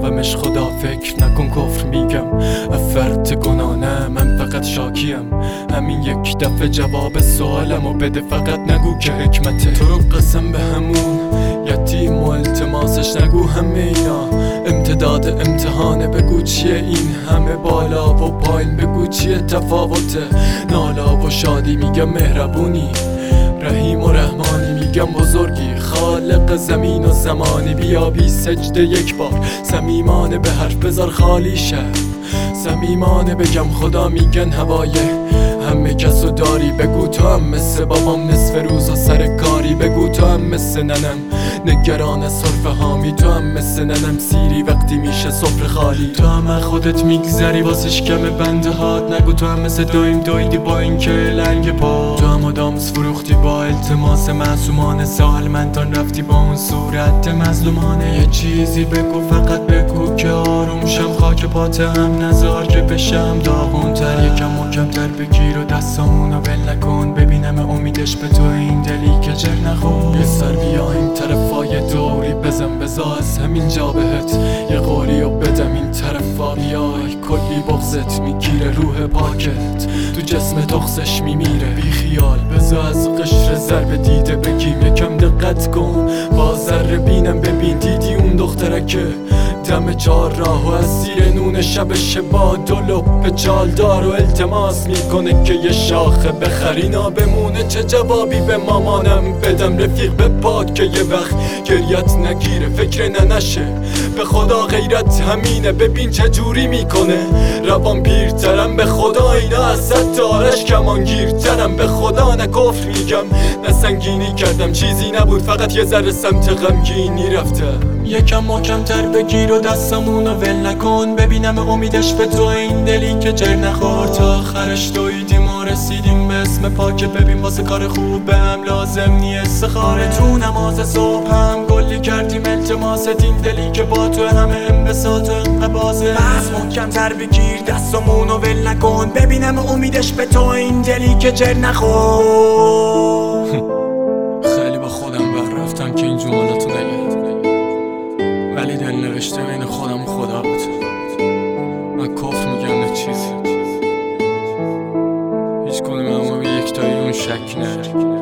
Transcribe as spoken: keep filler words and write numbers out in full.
میخوابمش خدا فکر نکن کفر میگم افرت گناه نه من فقط شاکیم. همین یک دفعه جواب سوالمو بده فقط نگو که حکمته. تو رو قسم به همون یتیم و التماسش نگو همه اینا امتداد امتحانه. بگو چیه این همه بالا و پایین، بگو چیه تفاوته نالا و شادی. میگم مهربونی رحیم و رحمانی، میگم بزرگی خالق زمین و زمانی. بیا بی سجده یک بار صمیمانه به حرف بذار خالی شه صمیمانه بگم خدا. میگن هوایه همه کسو داری، بگو تو هم مثل بابام نصف روز و سر کاری. بگو تو هم مثل ننم نگران صرف هامی، تو هم مثل ننم سیری وقتی میشه صفر خالی. تو هم خودت میگذری واسش کم بنده هات، نگو تو هم مثل دویم دویدی با این که لنگ پا. تو هم آدامس فروختی با التماس معصومانه، سال منتان رفتی با اون صورت مظلومانه. یه چیزی بگو فقط بگو که آروم شم، خاک پات هم نزار که بشم داغونتر. یکم محکمتر بگیر و دستامونو ول نکن، ببینم امیدش به تو این دلی که جر نخور. یه سر بیا این طرفای دوری بزن بزا از همین جا بهت یه قولی و بدم این طرفا بیای. کلی بغزت میگیره روح پاکت تو جسم تخصش میمیره. بی خیال بزا از قشر ضرب دیده بگیم یکم دقت کن با ذره بینم ببین دیدی اون دخترکه دم چار راه و از زیر نون شبش با دلو به چالدار و التماس میکنه که یه شاخه بخرینا بمونه. چه جوابی به مامانم بدم رفیق به پاک که یه وقت گریت نگیره فکر ننشه. به خدا غیرت همینه ببین چه جوری میکنه روان پیرترم. به خدا اینا از ستارش کمان گیرترم. به خدا نه کفر میگم نه سنگینی کردم، چیزی نبود فقط یه ذره سمت غمگینی رفتم. یکم محکمتر بگیر و دستمونو ول نکن، ببینم امیدش به تو این دلی که جر نخور. تا آخرش دویدیم و رسیدیم به اسم پاک، ببین واسه کار خوب هم لازم نی استخاره. تو نماز صبح هم گلی کردیم التماست این دلی که با تو همه انبساط و انقبازه. بس محکمتر بگیر دستمونو ول نکن، ببینم امیدش به تو این دلی که جر نخور. خیلی با خودم بر رفتم که این جملاتو نگم، ولی دل نوشته بین خودم و خدا بود. من کفر میگم نه چیزی، هیچ کنه من یک تایی اون شک نه.